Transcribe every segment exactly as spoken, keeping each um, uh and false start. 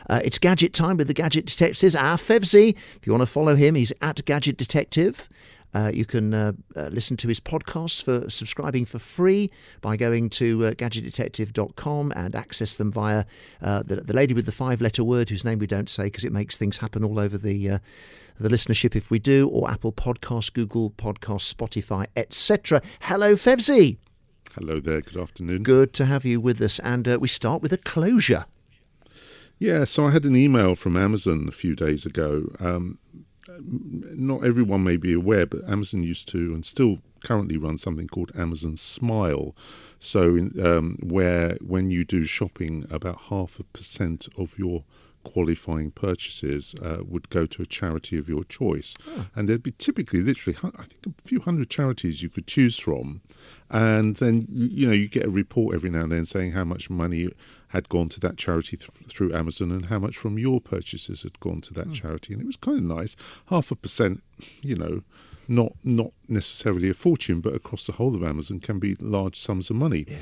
Uh, it's Gadget Time with the Gadget Detectives. Our Fevzi, if you want to follow him, he's at Gadget Detective. Uh, you can uh, uh, listen to his podcasts for subscribing for free by going to uh, gadget detective dot com and access them via uh, the, the lady with the five-letter word, whose name we don't say because it makes things happen all over the uh, the listenership if we do, or Apple Podcasts, Google Podcasts, Spotify, et cetera. Hello, Fevzi. Hello there. Good afternoon. Good to have you with us. And uh, we start with a closure. Yeah, so I had an email from Amazon a few days ago. Um, not everyone may be aware, but Amazon used to and still currently run something called Amazon Smile. So um, where when you do shopping, about half a percent of your qualifying purchases uh, would go to a charity of your choice. Oh. And there'd be typically literally, I think, a few hundred charities you could choose from. And then, you know, you get a report every now and then saying how much money had gone to that charity th- through Amazon and how much from your purchases had gone to that oh. charity. And it was kind of nice. Half a percent, you know, not not necessarily a fortune, but across the whole of Amazon can be large sums of money. Yeah.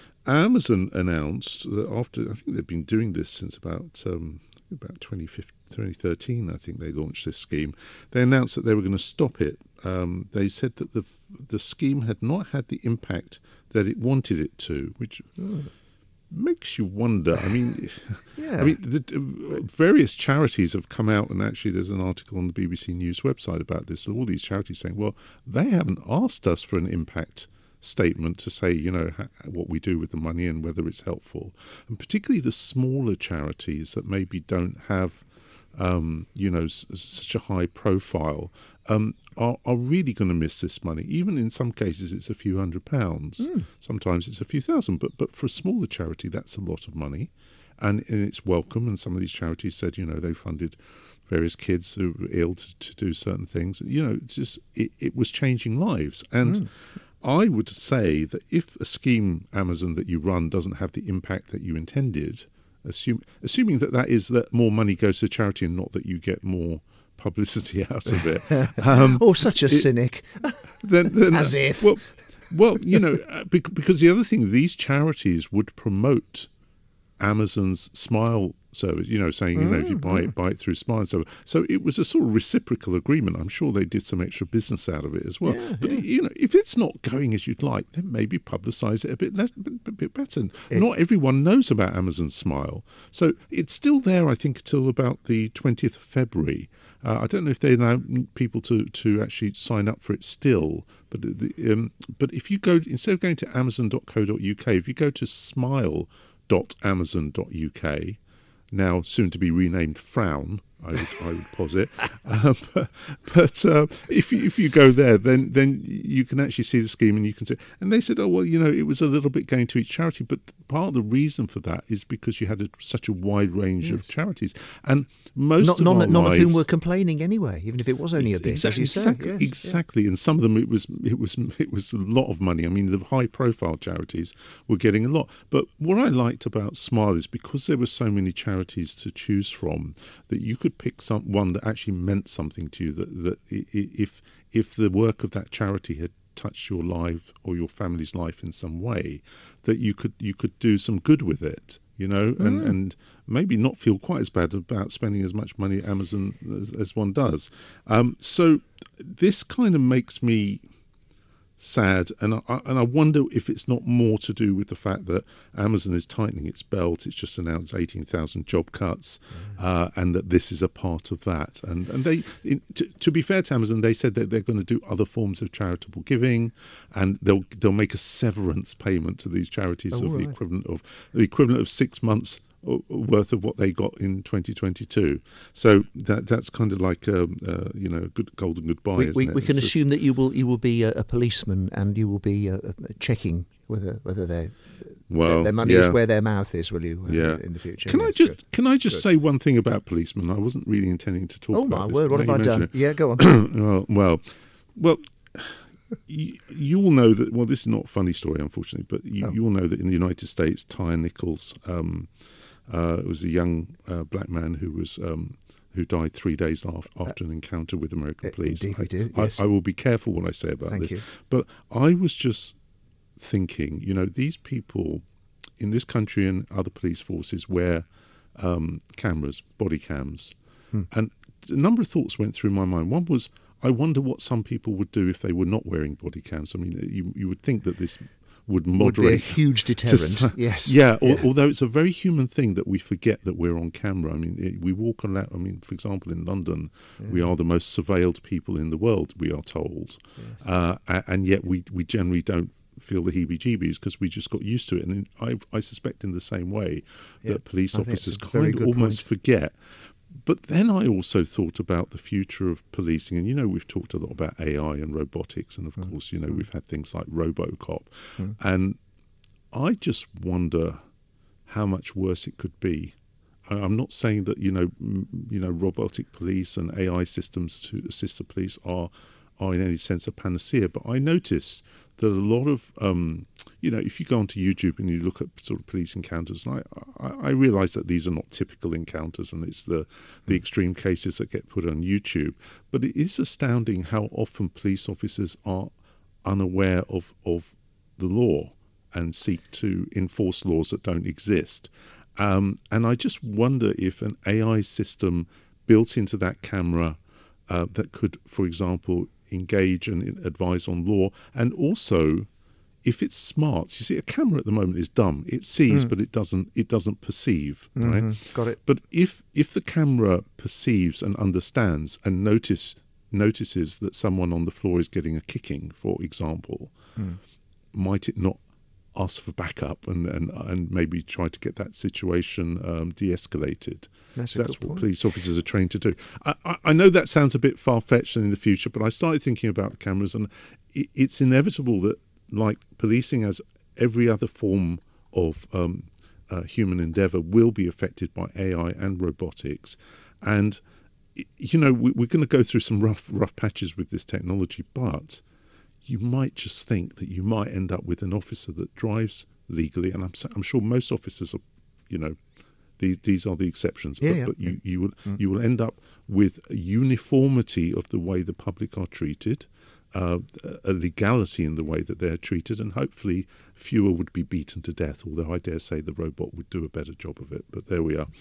Amazon announced that after, I think they've been doing this since about um, about twenty thirteen, I think they launched this scheme. They announced that they were going to stop it. Um, they said that the the scheme had not had the impact that it wanted it to, which oh. makes you wonder. I mean, yeah. I mean, the, uh, various charities have come out, and actually, there's an article on the B B C News website about this. All these charities saying, well, they haven't asked us for an impact statement to say, you know, ha- what we do with the money and whether it's helpful. And particularly the smaller charities that maybe don't have, um, you know, s- such a high profile, um, are, are really going to miss this money. Even in some cases, it's a few hundred pounds. Mm. Sometimes it's a few thousand. But but for a smaller charity, that's a lot of money. And, and it's welcome. And some of these charities said, you know, they funded various kids who were ill to, to do certain things. You know, it's just, it, it was changing lives. And mm. I would say that if a scheme, Amazon, that you run doesn't have the impact that you intended, assume, assuming that that is that more money goes to charity and not that you get more publicity out of it. Um, oh, such a it, cynic. Then, then, As if. Well, well, you know, because the other thing, these charities would promote Amazon's Smile service, you know, saying, you know, if you buy it, buy it through Smile and so on. So it was a sort of reciprocal agreement. I'm sure they did some extra business out of it as well. Yeah, but, yeah. you know, if it's not going as you'd like, then maybe publicise it a bit less, a bit better. It, not everyone knows about Amazon Smile. So it's still there, I think, until about the twentieth of February. Uh, I don't know if they allow people to, to actually sign up for it still. But the, um, but if you go, instead of going to amazon dot co dot uk, if you go to smile dot amazon dot uk, now soon to be renamed Frown, I would, I would posit. Um, but but uh, if you, if you go there, then then you can actually see the scheme, and you can see. And they said, oh well, you know, it was a little bit going to each charity, but part of the reason for that is because you had a, such a wide range yes. of charities, and most not, of none, our none lives, of whom were complaining anyway, even if it was only a bit, exactly, as you exactly, say. Yes, exactly. yeah. And some of them, it was it was it was a lot of money. I mean, the high-profile charities were getting a lot. But what I liked about Smile is because there were so many charities to choose from, that you could pick some one that actually meant something to you, that, that if if the work of that charity had touched your life or your family's life in some way, that you could you could do some good with it, you know, and, mm. and maybe not feel quite as bad about spending as much money at Amazon as, as one does. Um, so this kind of makes me sad, and I, and I wonder if it's not more to do with the fact that Amazon is tightening its belt. It's just announced eighteen thousand job cuts, mm. uh, and that this is a part of that. And and they, in, to, to be fair to Amazon, they said that they're going to do other forms of charitable giving, and they'll they'll make a severance payment to these charities oh, of right. the equivalent of the equivalent of six months worth of what they got in twenty twenty-two. So that that's kind of like a, uh, you know, a good golden goodbye. We, isn't we, it? we can it's assume just, that you will you will be a, a policeman, and you will be uh, checking whether whether they well, their, their money yeah. is where their mouth is. Will you? Uh, yeah. in the future. Can yes, I just good. can I just good. say one thing about policemen? I wasn't really intending to talk. Oh about my this, word! What have I done? It. Yeah, go on. well, well, well. You, you all know that. Well, this is not a funny story, unfortunately, but you, oh. you all know that in the United States, Tyre Nichols um, uh, was a young uh, black man who was um, who died three days after, after uh, an encounter with American police. Indeed, we do. I, Yes. I, I will be careful what I say about Thank this. You. But I was just thinking, you know, these people in this country and other police forces where um, cameras, body cams. Hmm. And a number of thoughts went through my mind. One was, I wonder what some people would do if they were not wearing body cams. I mean, you, you would think that this would moderate. Would be a huge deterrent, to, yes. Yeah, yeah, although it's a very human thing that we forget that we're on camera. I mean, it, we walk around, I mean, for example, in London, yeah. we are the most surveilled people in the world, we are told. Yes. Uh, and yet we, we generally don't feel the heebie-jeebies because we just got used to it. And I, I suspect in the same way yeah, that police officers kind of almost point. forget. But then I also thought about the future of policing. And, you know, we've talked a lot about A I and robotics. And, of mm. course, you know, mm. we've had things like RoboCop. Mm. And I just wonder how much worse it could be. I'm not saying that, you know, m- you know, robotic police and A I systems to assist the police are, are in any sense a panacea. But I notice that a lot of, um, you know, if you go onto YouTube and you look at sort of police encounters, and I, I, I realise that these are not typical encounters and it's the, the extreme cases that get put on YouTube, but it is astounding how often police officers are unaware of, of the law and seek to enforce laws that don't exist. Um, and I just wonder if an A I system built into that camera uh, that could, for example, engage and advise on law, and also if it's smart. You see, a camera at the moment is dumb. It sees, mm. but it doesn't. It doesn't perceive. Mm-hmm. Right? Got it. But if if the camera perceives and understands and notice notices that someone on the floor is getting a kicking, for example, mm. might it not ask for backup and and, and maybe try to get that situation um, de-escalated? That's, that's what point. police officers are trained to do. I, I, I know that sounds a bit far-fetched in the future, but I started thinking about cameras, and it, it's inevitable that, like policing as every other form of um, uh, human endeavour, will be affected by A I and robotics. And, you know, we, we're going to go through some rough, rough patches with this technology, but you might just think that you might end up with an officer that drives legally, and I'm, I'm sure most officers are, you know, these, these are the exceptions, yeah, but, yeah, but you, yeah. you will mm. you will end up with a uniformity of the way the public are treated, uh, a legality in the way that they're treated, and hopefully fewer would be beaten to death, although I dare say the robot would do a better job of it. But there we are.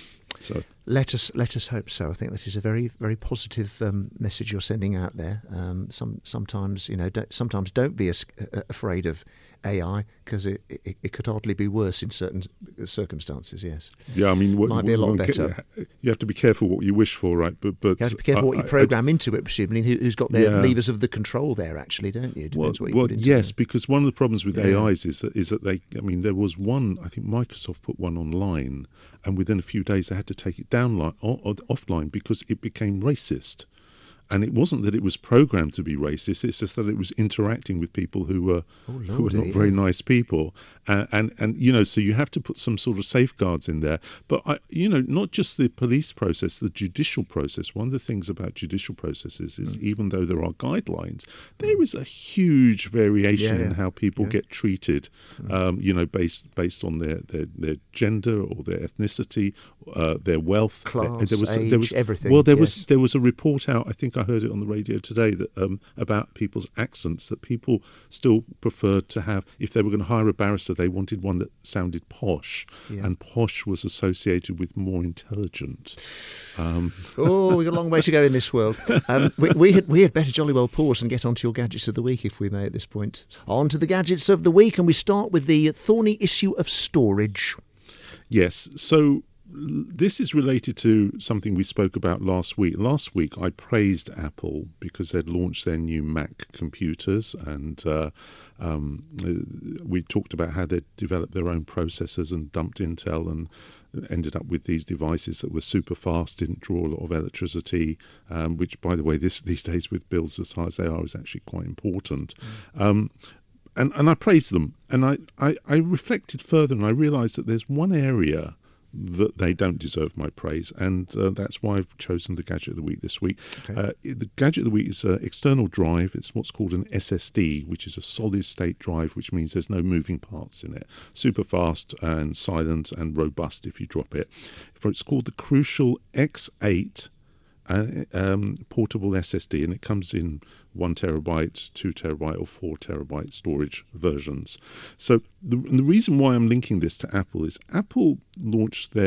So let us let us hope so. I think that is a very very positive um, message you're sending out there. Um, some sometimes you know don't, sometimes don't be as, uh, afraid of A I, because it, it it could hardly be worse in certain circumstances. Yes. Yeah, I mean, what, might be a lot better. Ca- you have to be careful what you wish for, right? But but you have to be careful I, what you program I, I, into it. Presumably, Who, who's got their yeah. levers of the control there? Actually, don't you? Depends well, what you well put into yes, it. Because one of the problems with yeah. A Is is that is that they. I mean, there was one. I think Microsoft put one online, and within a few days they had to take it down line, or, or offline because it became racist. And it wasn't that it was programmed to be racist; it's just that it was interacting with people who were oh, Lord, who were not yeah. very nice people, uh, and and you know, so you have to put some sort of safeguards in there. But I, you know, not just the police process, the judicial process. One of the things about judicial processes is, mm. even though there are guidelines, there is a huge variation yeah, yeah. in how people yeah. get treated. Mm. Um, you know, based based on their, their, their gender or their ethnicity, uh, their wealth, class, there was age, there was everything. Well, there yes. was there was a report out. I think I heard it on the radio today that um, about people's accents, that people still preferred to have, if they were going to hire a barrister, they wanted one that sounded posh, yeah. and posh was associated with more intelligent. Um. Oh, we've got a long way to go in this world. Um, we, we, had, we had better jolly well pause and get on to your gadgets of the week, if we may, at this point. On to the gadgets of the week, and we start with the thorny issue of storage. Yes, so this is related to something we spoke about last week. Last week I praised Apple because they'd launched their new Mac computers, and uh, um, we talked about how they'd developed their own processors and dumped Intel and ended up with these devices that were super fast, didn't draw a lot of electricity, um, which, by the way, this these days with bills as high as they are is actually quite important. Mm. Um, and, and I praised them, and I, I, I reflected further, and I realised that there's one area that they don't deserve my praise, and uh, that's why I've chosen the Gadget of the Week this week. Okay. Uh, the Gadget of the Week is an external drive. It's what's called an S S D, which is a solid-state drive, which means there's no moving parts in it. Super fast and silent and robust if you drop it. It's called the Crucial X eight Uh, um, portable S S D, and it comes in one terabyte, two terabyte, or four terabyte storage versions. So the, the reason why I'm linking this to Apple is Apple launched their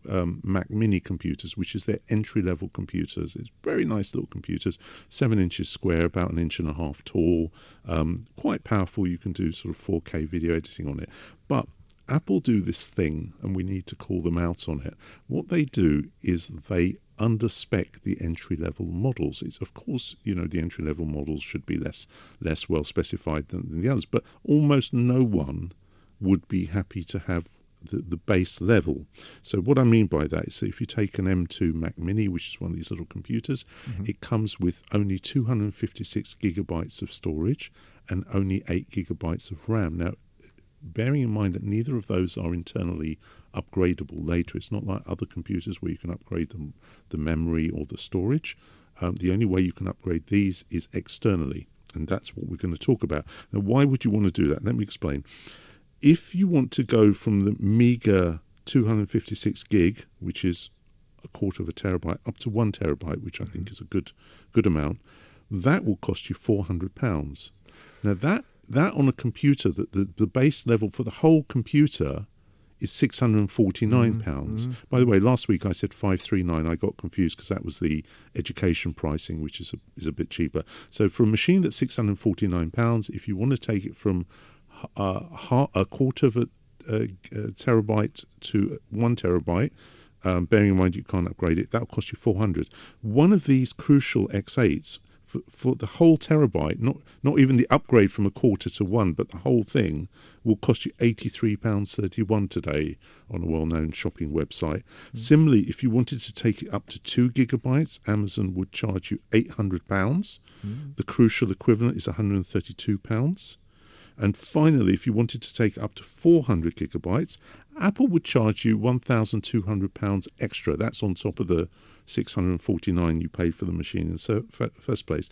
um, Mac Mini computers, which is their entry-level computers. It's very nice little computers, seven inches square, about an inch and a half tall, um, quite powerful. You can do sort of four K video editing on it. But Apple do this thing, and we need to call them out on it. What they do is they underspec the entry-level models. It's, of course, you know, the entry-level models should be less less well specified than, than the others, but almost no one would be happy to have the, the base level. So what I mean by that is that if you take an M two Mac Mini, which is one of these little computers, mm-hmm. it comes with only two hundred fifty-six gigabytes of storage and only eight gigabytes of RAM. Now, bearing in mind that neither of those are internally upgradable later, it's not like other computers where you can upgrade them, the memory or the storage. Um, the only way you can upgrade these is externally, and that's what we're going to talk about. Now, why would you want to do that? Let me explain. If you want to go from the meager two hundred fifty-six gig, which is a quarter of a terabyte, up to one terabyte, which I mm-hmm. think is a good good amount, that will cost you four hundred pounds. Now, that that on a computer, that the, the base level for the whole computer is six hundred forty-nine pounds. Mm-hmm. By the way, last week I said five hundred thirty-nine. I got confused because that was the education pricing, which is a, is a bit cheaper. So for a machine that's six hundred forty-nine pounds, if you want to take it from uh, a quarter of a, a, a terabyte to one terabyte, um, bearing in mind you can't upgrade it, that will cost you four hundred. One of these Crucial X eights, For, for the whole terabyte, not not even the upgrade from a quarter to one, but the whole thing, will cost you eighty-three pounds thirty-one today on a well-known shopping website. Mm. Similarly, if you wanted to take it up to two gigabytes, Amazon would charge you eight hundred pounds. Mm. The Crucial equivalent is one hundred thirty-two pounds. And finally, if you wanted to take it up to four hundred gigabytes, Apple would charge you one thousand two hundred pounds extra. That's on top of the six hundred forty-nine you paid for the machine in the first place.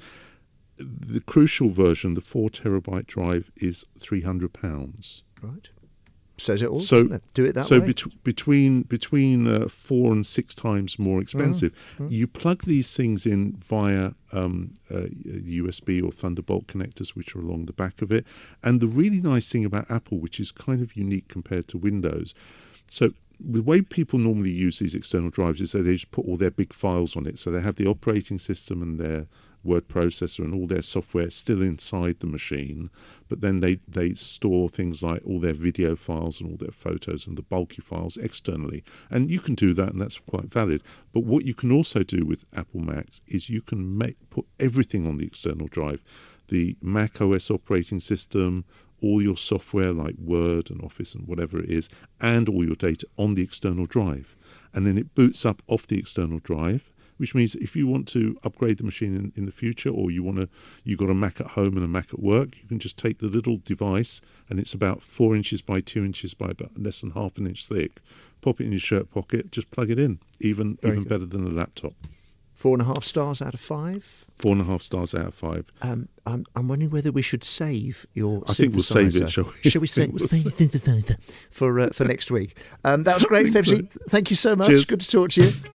The Crucial version, the four terabyte drive, is three hundred pounds. Right. Says it all, so, doesn't it? Do it that so way. So bet- between between uh, four and six times more expensive. Mm, mm. You plug these things in via um, uh, U S B or Thunderbolt connectors, which are along the back of it. And the really nice thing about Apple, which is kind of unique compared to Windows, so the way people normally use these external drives is that they just put all their big files on it. So they have the operating system and their word processor and all their software still inside the machine, but then they, they store things like all their video files and all their photos and the bulky files externally. And you can do that, and that's quite valid. But what you can also do with Apple Macs is you can make put everything on the external drive. The Mac O S operating system, all your software like Word and Office and whatever it is, and all your data on the external drive. And then it boots up off the external drive, which means if you want to upgrade the machine in, in the future, or you want to, you've got a Mac at home and a Mac at work, you can just take the little device, and it's about four inches by two inches by about less than half an inch thick. Pop it in your shirt pocket, just plug it in. Even Very even good. Better than a laptop. Four and a half stars out of five. Four and a half stars out of five. Um, I'm, I'm wondering whether we should save your I think we'll save it, shall we? Shall we save it for, uh, for next week? Um, that was great, Fevzi. So. Thank you so much. Cheers. Good to talk to you.